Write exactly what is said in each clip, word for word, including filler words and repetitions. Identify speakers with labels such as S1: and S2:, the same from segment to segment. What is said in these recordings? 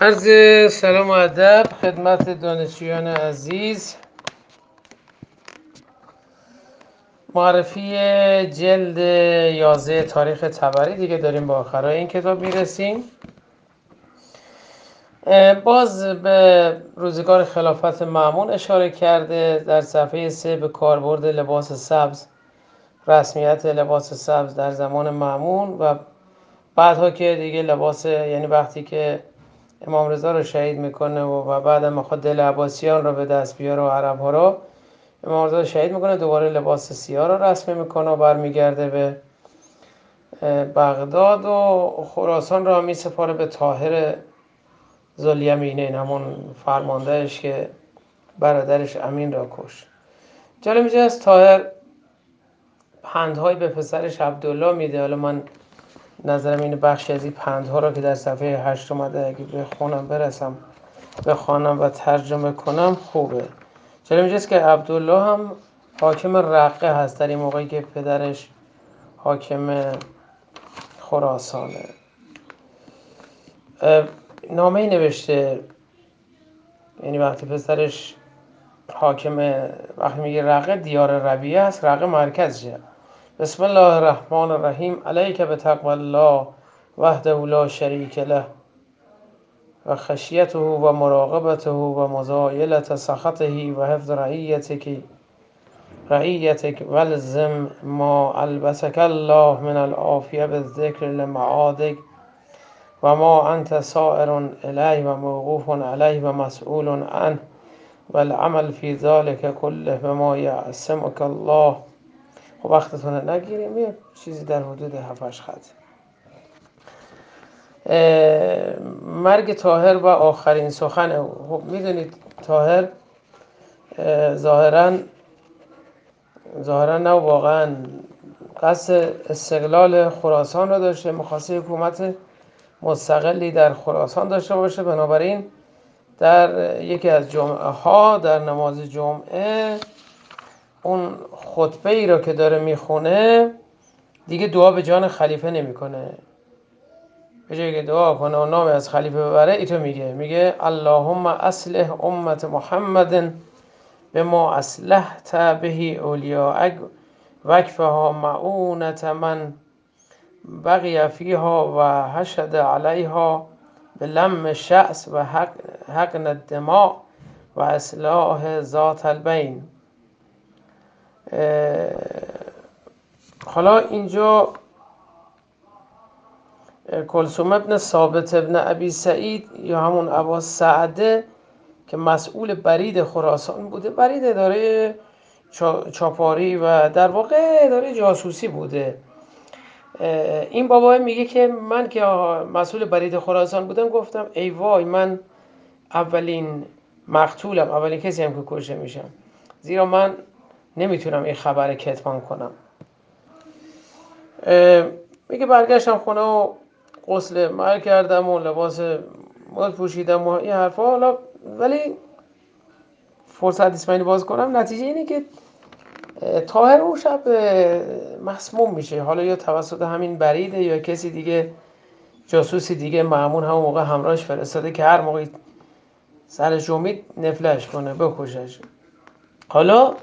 S1: عرض سلام و ادب خدمت دانشجویان عزیز. معرفی جلد یازده تاریخ طبری دیگه داریم به آخرای این کتاب میرسیم. باز به روزگار خلافت مأمون اشاره کرده. در صفحه سه به کاربرد لباس سبز، رسمیت لباس سبز در زمان مأمون و بعدها که دیگه لباس، یعنی وقتی که امام رضا رو شهید میکنه و بعد میخواد دل عباسیان رو به دست بیاره و عرب ها رو، امام رضا رو شهید میکنه، دوباره لباس سیاه رو رسمی میکنه و برمیگرده به بغداد و خراسان را میسپاره به طاهر ذوالیمینین، همون فرماندهش که برادرش امین را کش. جالب میشه از طاهر پندهایی به پسرش عبدالله میده. حالا من نظرم اینه بخشی از این پندها را که در صفحه هشت اومده اگه بخونم برسم بخوانم و ترجمه کنم خوبه. چرا میجاست که عبدالله هم حاکم رقه هست در این موقعی که پدرش حاکم خراسانه. نامه ای نوشته، یعنی وقتی پسرش حاکم، وقتی میگه رقه دیار ربیعه هست، رقه مرکزشه. بسم الله الرحمن الرحیم علیک بتقوی الله وحده لا شریک له و خشیته و مراقبته و مزایلت سخطه و حفظ رعیتک رعیتک والزم ما البسک الله من العافیه بالذکر لمعادک و ما انت سائر الیه و موقوف علیه و مسئول عنه والعمل فی ذلک کله بما یعصمک الله. خب وقتتون نگیریم، یه چیزی در حدود هفت هشت خط. مرگ طاهر و آخرین سخن او. خب میدونید طاهر ظاهرا ظاهرا نه واقعا قصد استقلال خراسان را داشته، می‌خواسته حکومت مستقلی در خراسان داشته باشه. بنابراین در یکی از جمعه ها در نماز جمعه اون خطبه ای را که داره میخونه دیگه دعا به جان خلیفه نمیکنه. به جایی که دعا کنه و نام از خلیفه ببره، ایتو میگه میگه اللهم اصلح امت محمد به ما اصلحت بهی اولیاءک وکفها معونت من بقی فیها و حشد علیها به لم شأس و حقن الدماء و اصلاح ذات البین. حالا اینجا کلثوم ابن ثابت ابن ابی سعید یا همون ابا سعده که مسئول برید خراسان بوده، برید اداره چاپاری و در واقع اداره جاسوسی بوده. این بابا میگه که من که مسئول برید خراسان بودم گفتم ای وای، من اولین مقتولم، اولین کسی هم که کشته میشم، زیرا من نمیتونم این خبر کتمان کنم. میگه برگشتم خونه و غسل مرگ کردم و لباس مد پوشیدم و این حرفا. حالا ولی فرصت نیست من باز کنم. نتیجه اینه که طاهر اون شب مسموم میشه، حالا یا توسط همین بریده یا کسی دیگه، جاسوسی دیگه مأمون همون موقع همراهش فرستاده که هر موقع سرش امید نفلش کنه بکشش. حالا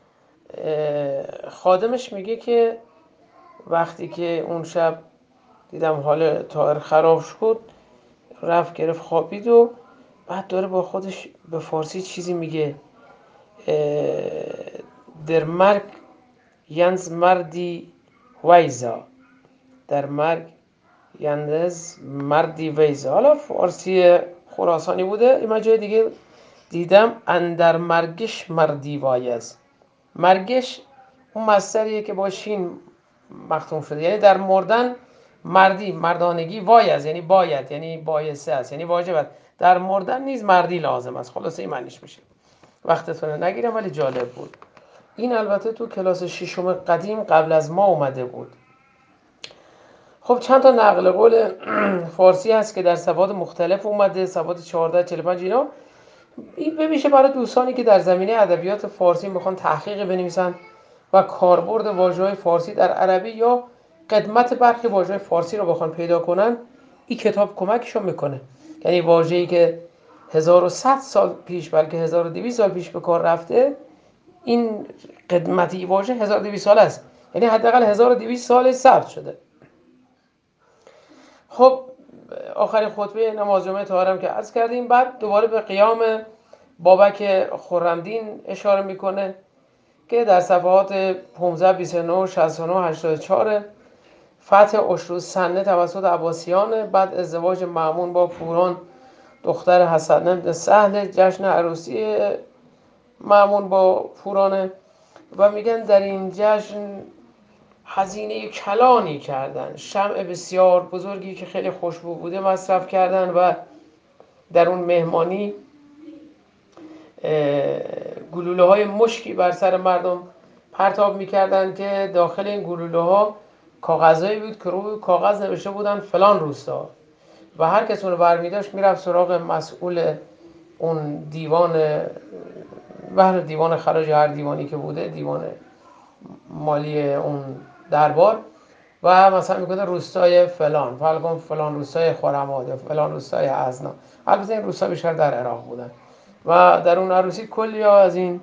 S1: خادمش میگه که وقتی که اون شب دیدم حال طاهر خراب شد، رفت گرفت خوابید و بعد داره با خودش به فارسی چیزی میگه، در مرگ ینز مردی ویزا، در مرگ ینز مردی ویزا. حالا فارسی خراسانی بوده. این جای دیگه دیدم اندر مرگش مردی وایز. مرگش اون مصدریه که با شین مختوم شده، یعنی در مردن مردی، مردانگی، وایز یعنی باید، یعنی بایسته است، یعنی واجب. در مردن نیز مردی لازم است. خلاصه این معنیش میشه. وقتتون نگیرم ولی جالب بود. این البته تو کلاس ششم قدیم قبل از ما اومده بود. خب چند تا نقل قول فارسی هست که در صفحات مختلف اومده، صفحات چهارده چهل و پنج اینا. این بمیشه برای دوستانی که در زمینه ادبیات فارسی میخوان تحقیق بنویسن و کاربرد واژه‌های فارسی در عربی یا قدمت برخی واژه‌های فارسی رو بخوان پیدا کنن، این کتاب کمکشون میکنه. یعنی واژه‌ای که هزار و صد سال پیش بلکه هزار و دویست سال پیش به کار رفته، این قدمتی واژه هزار و دویست سال است، یعنی حداقل هزار و دویست سال ثبت شده. خب آخرین خطبه نماز جمعه طاهرم که عرض کردیم. بعد دوباره به قیام بابک خرمدین اشاره میکنه که در صفحات پانزده، بیست و نه، شصت و نه، هشتاد و چهار فتح اشروسنه توسط عباسیان، بعد ازدواج مأمون با پوران دختر حسن بن سهل، جشن عروسی مأمون با پورانه و میگن در این جشن هزینه کلانی کردن، شمع بسیار بزرگی که خیلی خوشبو بوده مصرف کردن و در اون مهمانی گلوله های مشکی بر سر مردم پرتاب میکردن که داخل این گلوله ها کاغذایی بود که روی کاغذ نوشته بودن فلان روستا و هر کس اون رو برمیداشت میرفت سراغ مسئول اون دیوان بهر دیوان خراج، هر دیوانی که بوده، دیوان مالی اون دربار، و مثلا میگه روستای فلان فلان فلان روستای خرماد، فلان روستای ازنا. البته این روستا بیشتر در عراق بودن و در اون عروسی کلی ها از این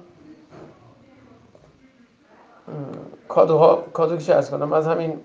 S1: کادوها کادو که از کنم از همین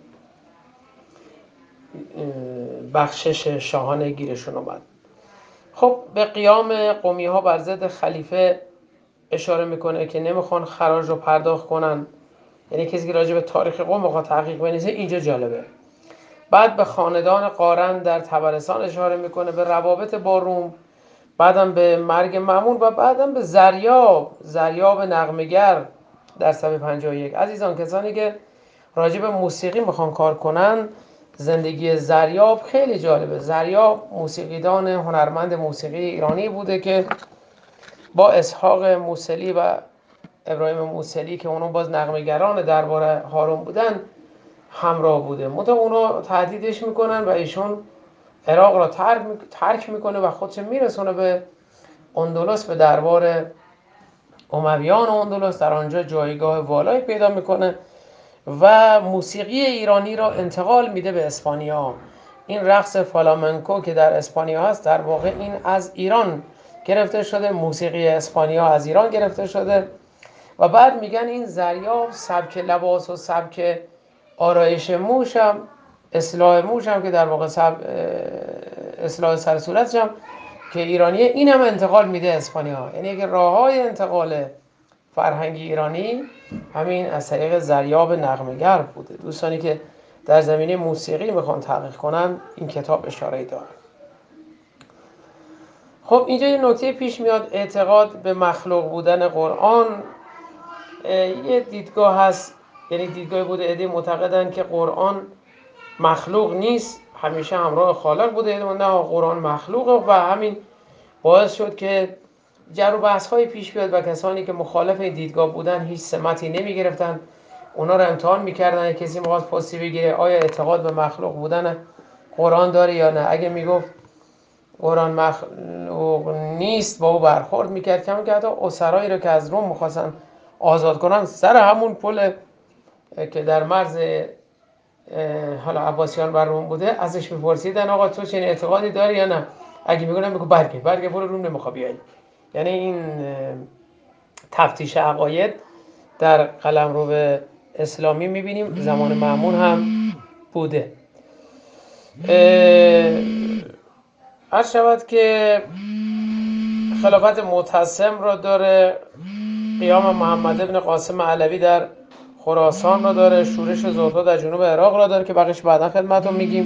S1: بخشش شاهانه گیرشون اومد. خب به قیام قومی ها بر ضد خلیفه اشاره میکنه که نمیخوان خراج رو پرداخت کنن، یعنی کسی که راجع به تاریخ قوم بخواد تحقیق بنویسه اینجا جالبه. بعد به خاندان قارن در طبرستان اشاره میکنه، به روابط با روم، بعدم به مرگ مأمون و بعدم به زریاب زریاب نغمه‌گر در صفحه پنجاه و یک. عزیزان کسانی که راجع به موسیقی میخوان کار کنن، زندگی زریاب خیلی جالبه. زریاب موسیقیدان هنرمند موسیقی ایرانی بوده که با اسحاق موصلی و ابراهیم موصلی که اونو باز نغمه‌گران دربار هارون بودن همراه بوده. منتها اونا تهدیدش میکنن و ایشون عراق را ترک میکنه و خودش میرسونه به اندلس، به دربار امویان اندلس، در آنجا جایگاه والایی پیدا میکنه و موسیقی ایرانی را انتقال میده به اسپانیا. این رقص فلامنکو که در اسپانیا هست در واقع این از ایران گرفته شده، موسیقی اسپانیا از ایران گرفته شده. و بعد میگن این زریاب سبک لباس و سبک آرایش موش هم، اصلاح موش هم که در واقع سب... اصلاح سر صورتش هم که ایرانیه، این هم انتقال میده اسپانیا. یعنی که راه های انتقال فرهنگی ایرانی همین از طریق زریاب نغمه‌گر بوده. دوستانی که در زمینه موسیقی میخوان تحقیق کنن این کتاب اشاره داره. خب اینجا یه نکته پیش میاد، اعتقاد به مخلوق بودن قرآن. یه دیدگاه هست، یعنی دیدگاه بوده عده معتقدن که قرآن مخلوق نیست، همیشه همراه خالق بوده، عده نه قرآن مخلوقه و همین باعث شد که جر و بحث های پیش بیاد و کسانی که مخالف این دیدگاه بودن هیچ سمتی نمی گرفتن، اونا رو امتحان میکردن. کسی میخواست پاستی بگیره آیا اعتقاد به مخلوق بودن قرآن داره یا نه، اگه میگفت قرآن مخلوق نیست با او برخورد میکرد. کما که حتی اسرایی رو که از روم میخواستن آزاد کنن سر همون پل که در مرز حالا عباسیان بر روم بوده ازش میپرسیدن آقا تو چنین اعتقادی داری یا نه، اگه میگونن بگو برگه برگه برو روم نمیخواد بیای. یعنی این تفتیش عقاید در قلمرو اسلامی میبینیم زمان مأمون هم بوده. عرض شود که خلافت معتصم را داره، قیام محمد ابن قاسم علوی در خراسان را داره، شورش زهدها در جنوب عراق را داره که بقیش بعدا خدمتتون میگیم.